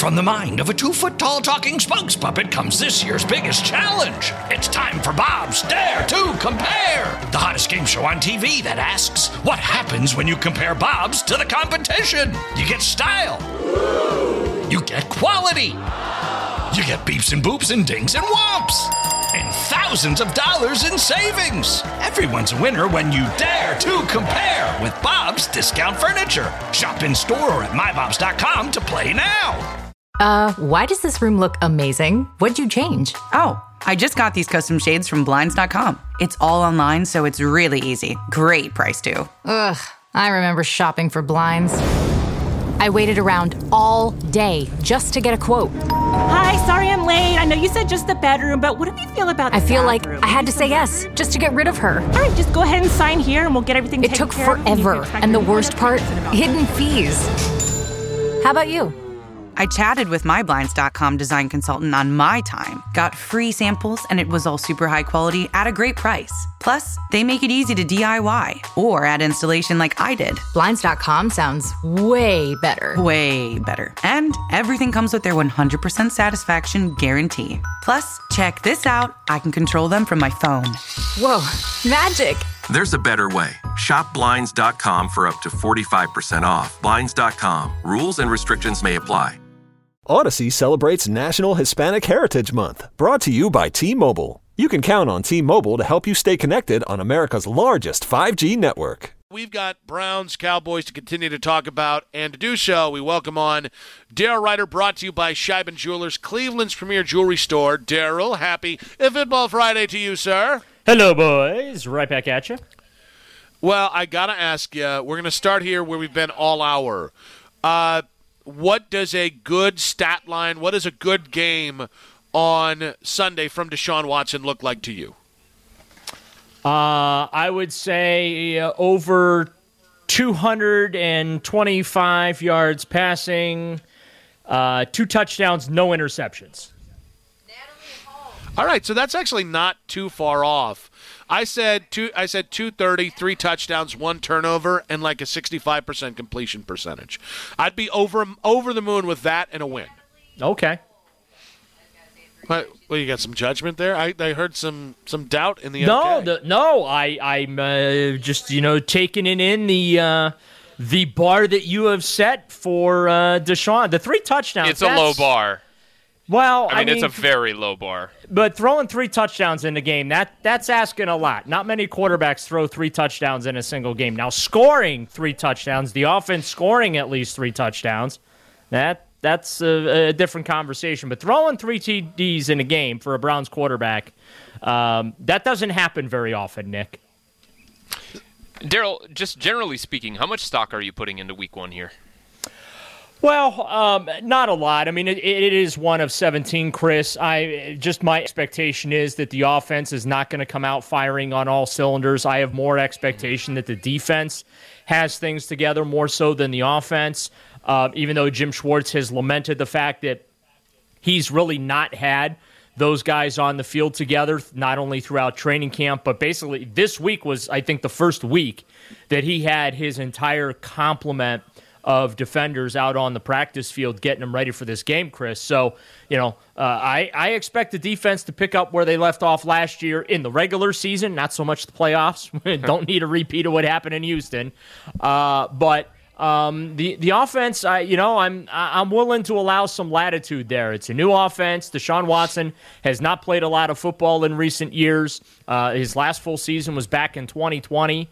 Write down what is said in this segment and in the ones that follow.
From the mind of a 2-foot-tall talking spokes puppet comes this year's biggest challenge. It's time for Bob's Dare to Compare, the hottest game show on TV that asks, what happens when you compare Bob's to the competition? You get style. You get quality. You get beeps and boops and dings and whomps. And thousands of dollars in savings. Everyone's a winner when you dare to compare with Bob's Discount Furniture. Shop in store or at mybobs.com to play now. Why does this room look amazing? What'd you change? Oh, I just got these custom shades from Blinds.com. It's all online, so it's really easy. Great price, too. Ugh, I remember shopping for blinds. I waited around all day just to get a quote. Hi, sorry I'm late. I know you said just the bedroom, but what do you feel about the I feel bathroom? like I had to say yes just to get rid of her. All right, just go ahead and sign here and we'll get everything It taken took care of. forever, and the worst part, hidden fees. How about you? I chatted with my Blinds.com design consultant on my time, got free samples, and it was all super high quality at a great price. Plus, they make it easy to DIY or add installation like I did. Blinds.com sounds way better. Way better. And everything comes with their 100% satisfaction guarantee. Plus, check this out. I can control them from my phone. Whoa, magic. There's a better way. Shop Blinds.com for up to 45% off. Blinds.com. Rules and restrictions may apply. Odyssey celebrates National Hispanic Heritage Month, brought to you by T-Mobile. You can count on T-Mobile to help you stay connected on America's largest 5G network. We've got Browns, Cowboys to continue to talk about, and to do so, we welcome on Daryl Ryder, brought to you by Scheiben Jewelers, Cleveland's premier jewelry store. Daryl, happy Football Friday to you, sir. Hello, boys. Right back at you. Well, I got to ask you, we're going to start here where we've been all hour. What does a good stat line, what does a good game on Sunday from Deshaun Watson look like to you? I would say over 225 yards passing, 2 touchdowns, no interceptions. All right, so that's actually not too far off. I said 230, 3 touchdowns, 1 turnover, and like a 65% completion percentage. I'd be over the moon with that and a win. Okay. Well, you got some judgment there? I heard some doubt in the I'm just taking it in the bar that you have set for Deshaun. The 3 touchdowns. It's a low bar. Well, I mean, it's a very low bar. But throwing 3 touchdowns in the game, that's asking a lot. Not many quarterbacks throw 3 touchdowns in a single game. Now, scoring 3 touchdowns, the offense scoring at least 3 touchdowns, that's a different conversation. But throwing 3 TDs in a game for a Browns quarterback, that doesn't happen very often, Nick. Daryl, just generally speaking, how much stock are you putting into Week 1 here? Well, not a lot. I mean, it is one of 17, Chris. My expectation is that the offense is not going to come out firing on all cylinders. I have more expectation that the defense has things together more so than the offense, even though Jim Schwartz has lamented the fact that he's really not had those guys on the field together, not only throughout training camp, but basically this week was, I think, the first week that he had his entire complement of defenders out on the practice field getting them ready for this game, Chris. So, I expect the defense to pick up where they left off last year in the regular season, not so much the playoffs. Don't need a repeat of what happened in Houston. But the offense, I'm willing to allow some latitude there. It's a new offense. Deshaun Watson has not played a lot of football in recent years. His last full season was back in 2020.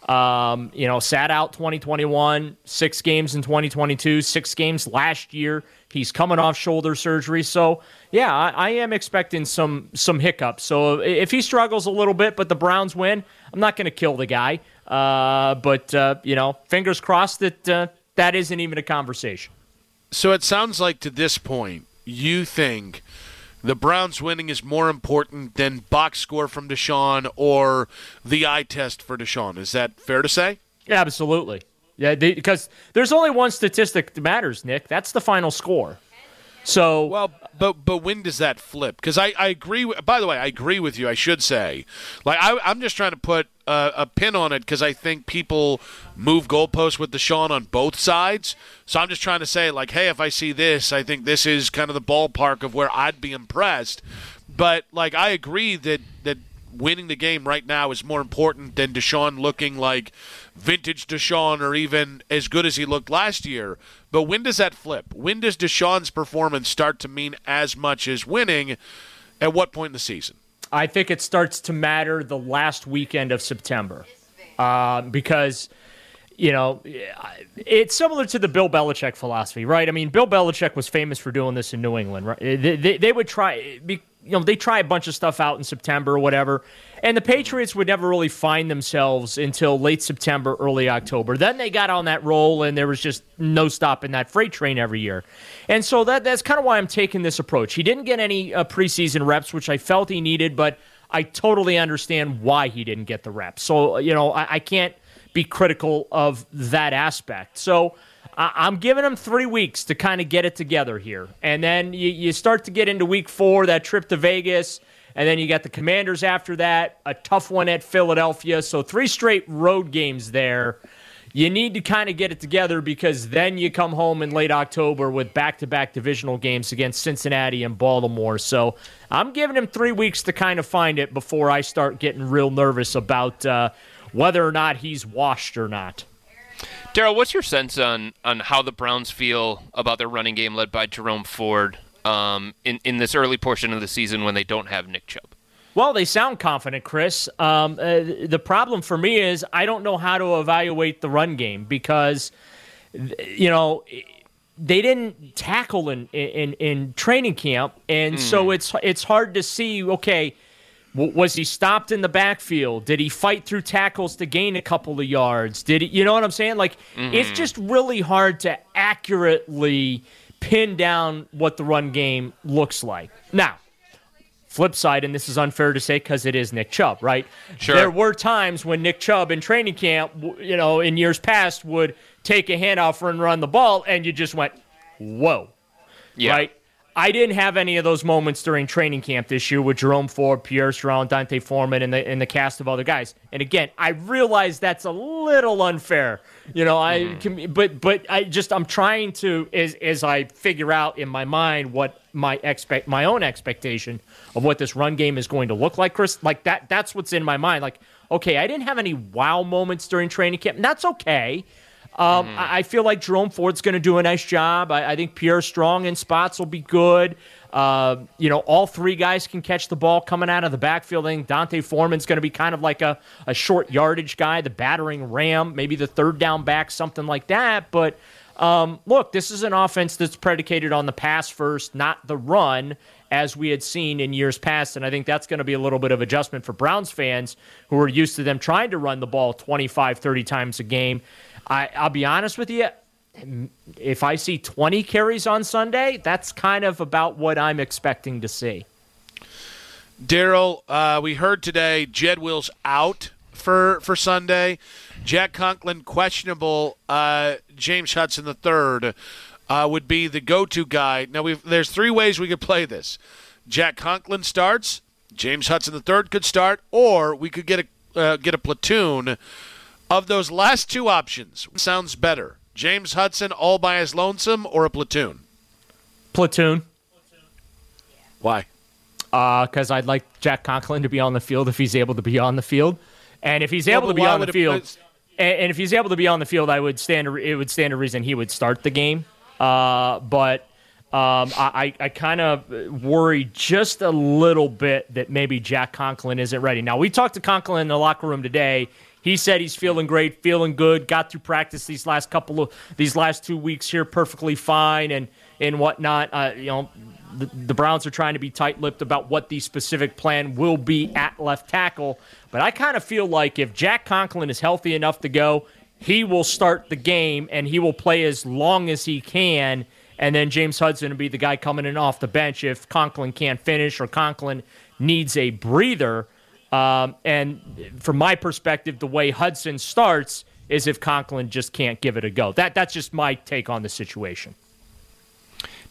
Sat out 2021, 6 games in 2022, 6 games last year. He's coming off shoulder surgery. So, yeah, I am expecting some hiccups. So if he struggles a little bit, but the Browns win, I'm not going to kill the guy. But fingers crossed that that isn't even a conversation. So it sounds like to this point, you think the Browns winning is more important than box score from Deshaun or the eye test for Deshaun. Is that fair to say? Yeah, absolutely. Yeah, because there's only one statistic that matters, Nick. That's the final score. So, But when does that flip? Because I agree. By the way, I agree with you. I should say, like I'm just trying to put a pin on it because I think people move goalposts with Deshaun on both sides. So I'm just trying to say, like, hey, if I see this, I think this is kind of the ballpark of where I'd be impressed. But like I agree that winning the game right now is more important than Deshaun looking like vintage Deshaun or even as good as he looked last year. But when does that flip? When does Deshaun's performance start to mean as much as winning? At what point in the season? I think it starts to matter the last weekend of September because, it's similar to the Bill Belichick philosophy, right? I mean, Bill Belichick was famous for doing this in New England, right? They would try they try a bunch of stuff out in September or whatever, and the Patriots would never really find themselves until late September, early October. Then they got on that roll, and there was just no stopping that freight train every year. And so that's kind of why I'm taking this approach. He didn't get any preseason reps, which I felt he needed, but I totally understand why he didn't get the reps. So, I can't be critical of that aspect. So I'm giving him 3 weeks to kind of get it together here. And then you start to get into week 4, that trip to Vegas, and then you got the Commanders after that, a tough one at Philadelphia. So 3 straight road games there. You need to kind of get it together because then you come home in late October with back-to-back divisional games against Cincinnati and Baltimore. So I'm giving him 3 weeks to kind of find it before I start getting real nervous about whether or not he's washed or not. Daryl, what's your sense on how the Browns feel about their running game led by Jerome Ford in this early portion of the season when they don't have Nick Chubb? Well, they sound confident, Chris. The problem for me is I don't know how to evaluate the run game because, they didn't tackle in training camp, and so it's hard to see, okay, was he stopped in the backfield? Did he fight through tackles to gain a couple of yards? Did he, you know what I'm saying? Like, It's just really hard to accurately pin down what the run game looks like. Now, flip side, and this is unfair to say because it is Nick Chubb, right? Sure. There were times when Nick Chubb in training camp, in years past, would take a handoff and run the ball, and you just went, whoa, right? I didn't have any of those moments during training camp this year with Jerome Ford, Pierre Strong, Dante Foreman, and the cast of other guys. And again, I realize that's a little unfair, but I'm trying to as I figure out in my mind what my own expectation of what this run game is going to look like, Chris. Like that's what's in my mind. Like, okay, I didn't have any wow moments during training camp, and that's okay. I feel like Jerome Ford's going to do a nice job. I think Pierre Strong in spots will be good. All 3 guys can catch the ball coming out of the backfield. I think Dante Foreman's going to be kind of like a short yardage guy, the battering ram, maybe the third down back, something like that. But look, this is an offense that's predicated on the pass first, not the run, as we had seen in years past. And I think that's going to be a little bit of adjustment for Browns fans who are used to them trying to run the ball 25, 30 times a game. I'll be honest with you, if I see 20 carries on Sunday, that's kind of about what I'm expecting to see. Daryl, we heard today Jed Wills out for Sunday. Jack Conklin questionable. James Hudson III would be the go-to guy. Now, there's 3 ways we could play this. Jack Conklin starts, James Hudson III could start, or we could get a platoon. Of those last 2 options, what sounds better? James Hudson all by his lonesome or a platoon? Platoon. Why? Because I'd like Jack Conklin to be on the field if he's able to be on the field. And if he's able to be on the field, and if he's able to be on the field, it would stand a reason he would start the game. But I kind of worry just a little bit that maybe Jack Conklin isn't ready. Now, we talked to Conklin in the locker room today. He said he's feeling great, feeling good, got through practice these last 2 weeks here perfectly fine and whatnot. The Browns are trying to be tight-lipped about what the specific plan will be at left tackle. But I kind of feel like if Jack Conklin is healthy enough to go, he will start the game and he will play as long as he can. And then James Hudson will be the guy coming in off the bench if Conklin can't finish or Conklin needs a breather. And from my perspective, the way Hudson starts is if Conklin just can't give it a go. That's just my take on the situation.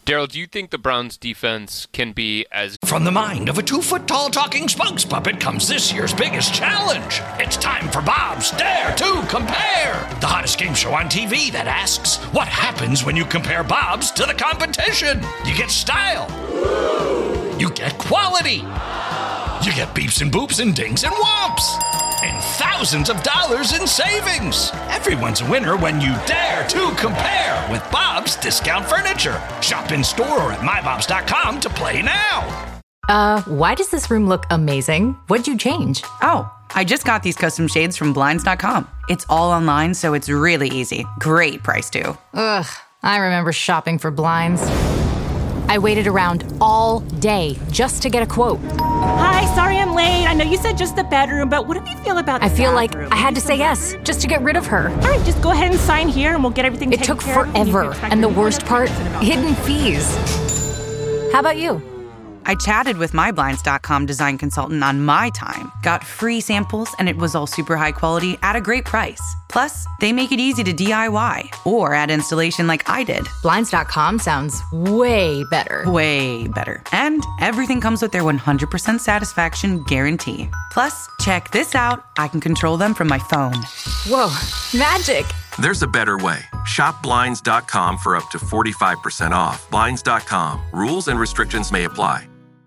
Daryl, do you think the Browns defense can be as... From the mind of a 2-foot-tall talking spokes puppet comes this year's biggest challenge. It's time for Bob's Dare to Compare, the hottest game show on TV that asks, what happens when you compare Bob's to the competition? You get style. You get quality. You get beeps and boops and dings and whomps. And thousands of dollars in savings. Everyone's a winner when you dare to compare with Bob's Discount Furniture. Shop in store or at mybobs.com to play now. Why does this room look amazing? What'd you change? Oh, I just got these custom shades from Blinds.com. It's all online, so it's really easy. Great price, too. Ugh, I remember shopping for blinds. I waited around all day just to get a quote. Hi, sorry I'm late. I know you said just the bedroom, but what do you feel about the I feel like bathroom? I had to say yes just to get rid of her. All right, just go ahead and sign here and we'll get everything It taken took care of. forever, and the worst part, hidden fees. How about you? I chatted with my Blinds.com design consultant on my time, got free samples, and it was all super high quality at a great price. Plus, they make it easy to DIY or add installation like I did. Blinds.com sounds way better. Way better. And everything comes with their 100% satisfaction guarantee. Plus, check this out. I can control them from my phone. Whoa, magic. There's a better way. Shop Blinds.com for up to 45% off. Blinds.com. Rules and restrictions may apply.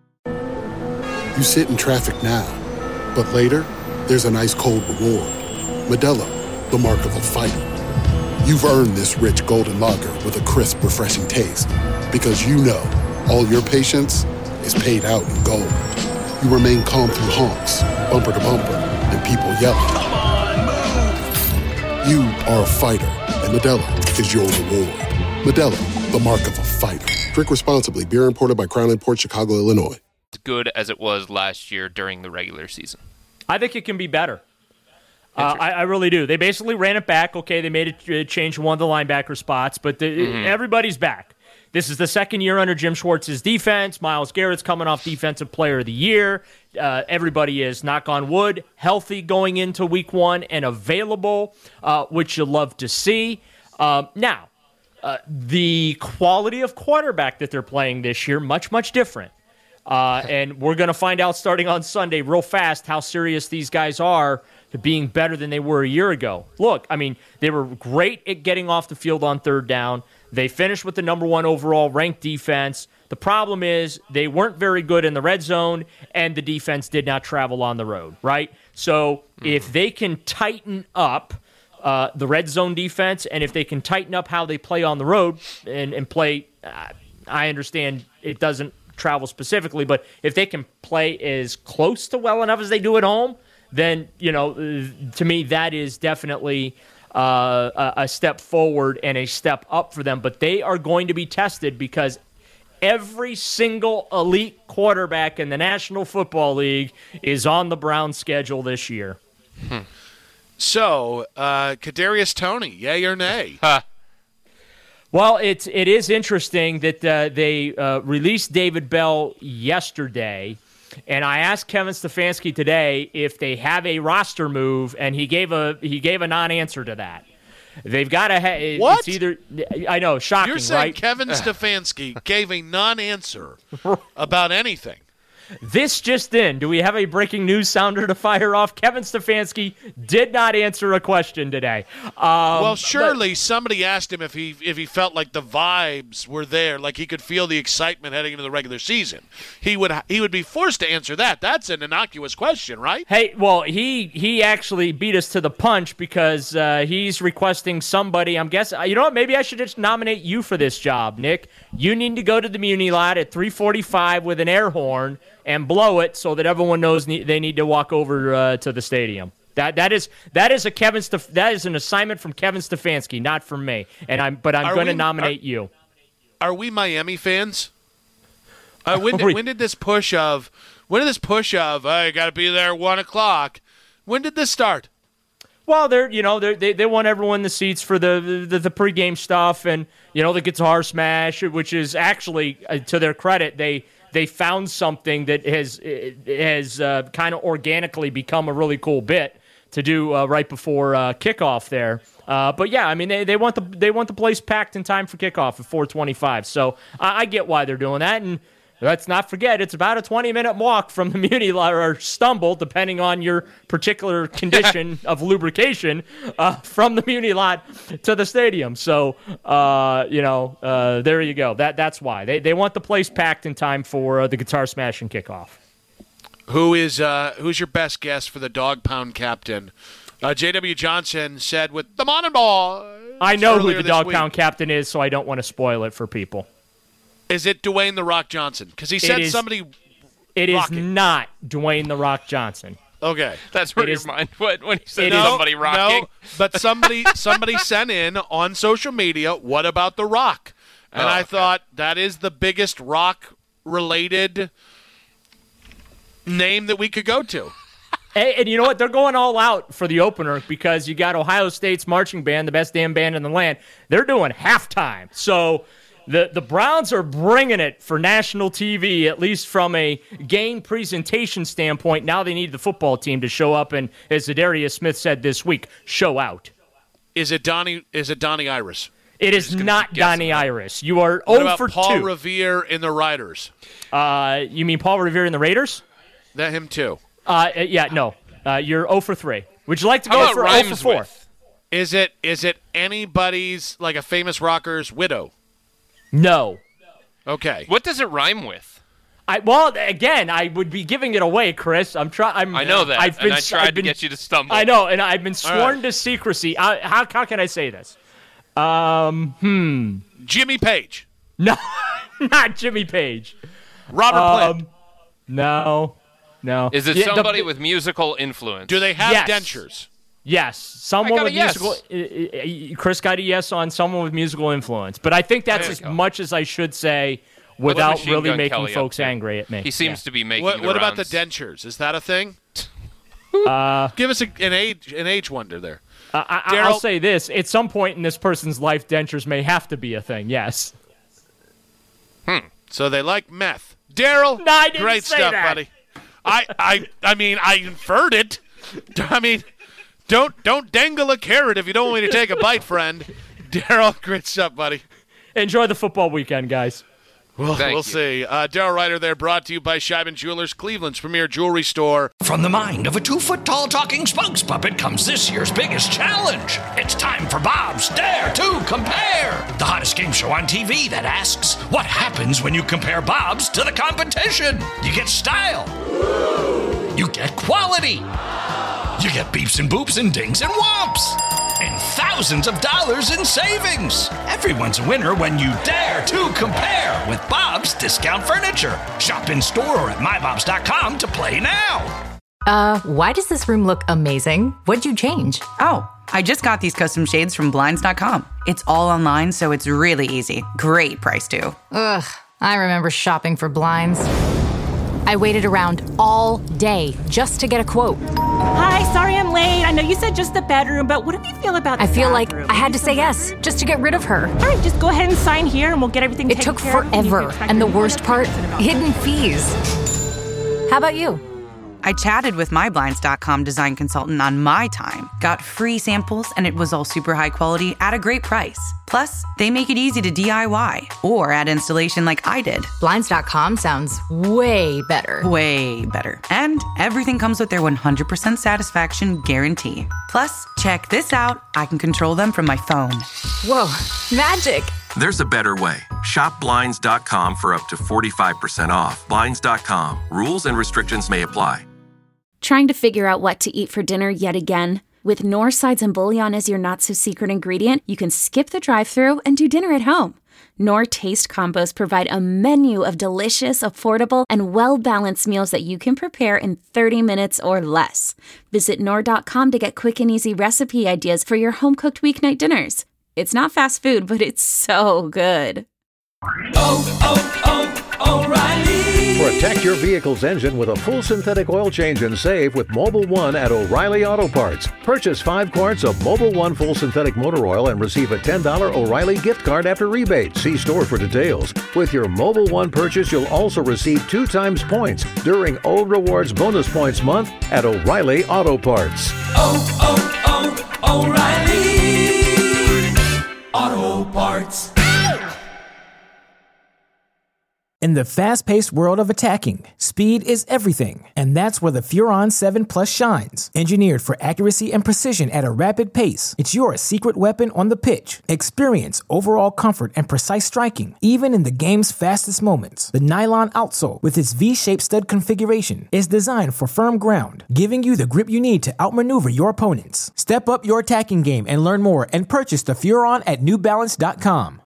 You sit in traffic now, but later, there's an ice-cold reward. Modelo, the mark of a fighter. You've earned this rich golden lager with a crisp, refreshing taste. Because you know, all your patience is paid out in gold. You remain calm through honks, bumper to bumper, and people yelling. Come on, move! You are a fighter, and Modelo is your reward. Modelo, the mark of a fighter. Drink responsibly. Beer imported by Crown Imports, Chicago, Illinois. good as it was last year during the regular season? I think it can be better. I really do. They basically ran it back. Okay, they made a change in one of the linebacker spots, but everybody's back. This is the second year under Jim Schwartz's defense. Myles Garrett's coming off Defensive Player of the Year. Everybody is, knock on wood, healthy going into Week 1 and available, which you love to see. Now, the quality of quarterback that they're playing this year, much, much different. And we're going to find out starting on Sunday real fast how serious these guys are to being better than they were a year ago. Look, I mean, they were great at getting off the field on third down. They finished with the number 1 overall ranked defense. The problem is they weren't very good in the red zone, and the defense did not travel on the road, right? So if they can tighten up the red zone defense, and if they can tighten up how they play on the road and play, I understand it doesn't travel specifically, but if they can play as close to well enough as they do at home, then, you know, to me, that is definitely a step forward and a step up for them. But they are going to be tested because every single elite quarterback in the National Football League is on the Browns' schedule this year. So, Kadarius Toney, yay or nay? Well, it is interesting that they released David Bell yesterday, and I asked Kevin Stefanski today if they have a roster move, and he gave a non-answer to that. They've got to what? It's either I know, shocking, You're saying right? Kevin Stefanski gave a non-answer about anything. This just in. Do we have a breaking news sounder to fire off? Kevin Stefanski did not answer a question today. Well, surely somebody asked him if he felt like the vibes were there, like he could feel the excitement heading into the regular season. He would be forced to answer that. That's an innocuous question, right? Hey, well, he actually beat us to the punch because he's requesting somebody. I'm guessing, you know what? Maybe I should just nominate you for this job, Nick. You need to go to the Muni lot at 3:45 with an air horn and blow it so that everyone knows they need to walk over to the stadium. That is an assignment from Kevin Stefanski, not from me. And I'm going to nominate you. Are we Miami fans? When did this push of I got to be there at 1:00? When did this start? Well, they want everyone in the seats for the pregame stuff and the guitar smash, which is actually to their credit they found something that has kind of organically become a really cool bit to do right before kickoff there. But yeah, I mean they want the place packed in time for kickoff at 4:25. So I get why they're doing that. And let's not forget, it's about a 20-minute walk from the Muni Lot, or stumble, depending on your particular condition of lubrication, from the Muni Lot to the stadium. So, there you go. That's why. They want the place packed in time for the Guitar Smashing kickoff. Who's your best guess for the Dog Pound captain? J.W. Johnson said with the Morning Ball. I know who the Dog Pound captain is, so I don't want to spoil it for people. Is it Dwayne The Rock Johnson? Because he said somebody. It rocking. Is not Dwayne The Rock Johnson. Okay, that's where your mind went when he said somebody rocking. No, but somebody sent in on social media. What about The Rock? And I thought that is the biggest rock-related name that we could go to. And you know what? They're going all out for the opener because you got Ohio State's marching band, the best damn band in the land. They're doing halftime. So the Browns are bringing it for national TV, at least from a game presentation standpoint. Now they need the football team to show up and, as Zadarius Smith said this week, show out. Is it Donnie Iris? It is not Donnie Iris. You are 0 for 2. Paul Revere in the Riders? You mean Paul Revere in the Raiders? That him too. Yeah, no. You're 0 for 3. Would you like to go for 0 for 4? With? Is it anybody's, like a famous rocker's widow? No. Okay. What does it rhyme with? Again, I would be giving it away, Chris. I know that. I tried to get you to stumble. I know, and I've been sworn to secrecy. How can I say this? Jimmy Page. No, not Jimmy Page. Robert Plant. No. Is it somebody with musical influence? Do they have dentures? Yes. Someone with musical. Chris got a yes on someone with musical influence, but I think that's as much as I should say without really making folks angry at me. He seems to be making. What about the dentures? Is that a thing? Give us an age wonder there. I'll say this: at some point in this person's life, dentures may have to be a thing. Yes. So they like meth. Daryl, no, I didn't great say stuff, that. buddy. I mean, I inferred it. I mean, don't dangle a carrot if you don't want me to take a bite, friend. Daryl, great stuff, buddy. Enjoy the football weekend, guys. We'll see. Daryl Ryder there, brought to you by Scheiben Jewelers, Cleveland's premier jewelry store. From the mind of a 2-foot-tall talking spokes puppet comes this year's biggest challenge. It's time for Bob's Dare to Compare, the hottest game show on TV that asks, what happens when you compare Bob's to the competition? You get style. You get quality. You get beeps and boops and dings and whomps. And thousands of dollars in savings. Everyone's a winner when you dare to compare with Bob's Discount Furniture. Shop in store or at mybobs.com to play now. Why does this room look amazing? What'd you change? Oh, I just got these custom shades from Blinds.com. It's all online, so it's really easy. Great price, too. Ugh, I remember shopping for blinds. I waited around all day just to get a quote. Hi, sorry I'm late. I know you said just the bedroom, but what do you feel about the I feel bathroom? like I had to say yes just to get rid of her. All right, just go ahead and sign here and we'll get everything taken care of. It took forever, and the worst part, hidden fees. How about you? I chatted with my Blinds.com design consultant on my time, got free samples, and it was all super high quality at a great price. Plus, they make it easy to DIY or add installation like I did. Blinds.com sounds way better. Way better. And everything comes with their 100% satisfaction guarantee. Plus, check this out. I can control them from my phone. Whoa, magic. There's a better way. Shop Blinds.com for up to 45% off. Blinds.com. Rules and restrictions may apply. Trying to figure out what to eat for dinner yet again? With Knorr Sides and Bouillon as your not-so-secret ingredient, you can skip the drive-thru and do dinner at home. Knorr Taste Combos provide a menu of delicious, affordable, and well-balanced meals that you can prepare in 30 minutes or less. Visit Knorr.com to get quick and easy recipe ideas for your home-cooked weeknight dinners. It's not fast food, but it's so good. O'Reilly. For a Protect your vehicle's engine with a full synthetic oil change and save with Mobil 1 at O'Reilly Auto Parts. Purchase 5 quarts of Mobil 1 full synthetic motor oil and receive a $10 O'Reilly gift card after rebate. See store for details. With your Mobil 1 purchase, you'll also receive 2 times points during Old Rewards Bonus Points Month at O'Reilly Auto Parts. O'Reilly Auto Parts. In the fast-paced world of attacking, speed is everything, and that's where the Furon 7 Plus shines. Engineered for accuracy and precision at a rapid pace, it's your secret weapon on the pitch. Experience overall comfort and precise striking, even in the game's fastest moments. The nylon outsole, with its V-shaped stud configuration, is designed for firm ground, giving you the grip you need to outmaneuver your opponents. Step up your attacking game and learn more and purchase the Furon at NewBalance.com.